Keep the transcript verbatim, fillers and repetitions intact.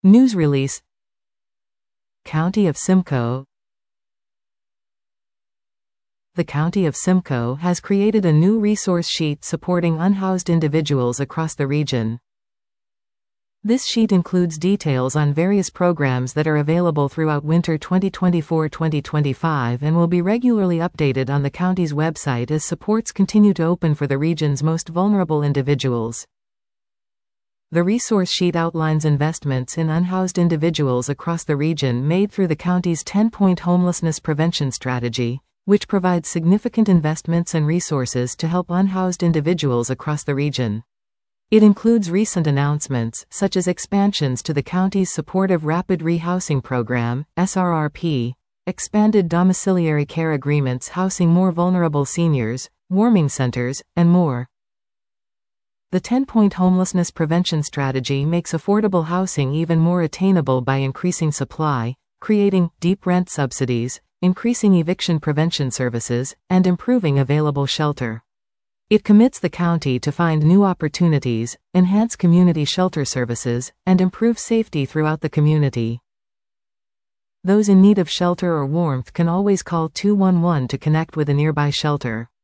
News release. County of Simcoe. The County of Simcoe has created a new resource sheet supporting unhoused individuals across the region. This sheet includes details on various programs that are available throughout winter twenty twenty-four twenty twenty-five and will be regularly updated on the county's website as supports continue to open for the region's most vulnerable individuals. The resource sheet outlines investments in unhoused individuals across the region made through the county's ten-point homelessness prevention strategy, which provides significant investments and resources to help unhoused individuals across the region. It includes recent announcements, such as expansions to the county's Supportive Rapid Rehousing Program, S R R P, expanded domiciliary care agreements housing more vulnerable seniors, warming centers, and more. The ten-point homelessness prevention strategy makes affordable housing even more attainable by increasing supply, creating deep rent subsidies, increasing eviction prevention services, and improving available shelter. It commits the county to find new opportunities, enhance community shelter services, and improve safety throughout the community. Those in need of shelter or warmth can always call two one one to connect with a nearby shelter.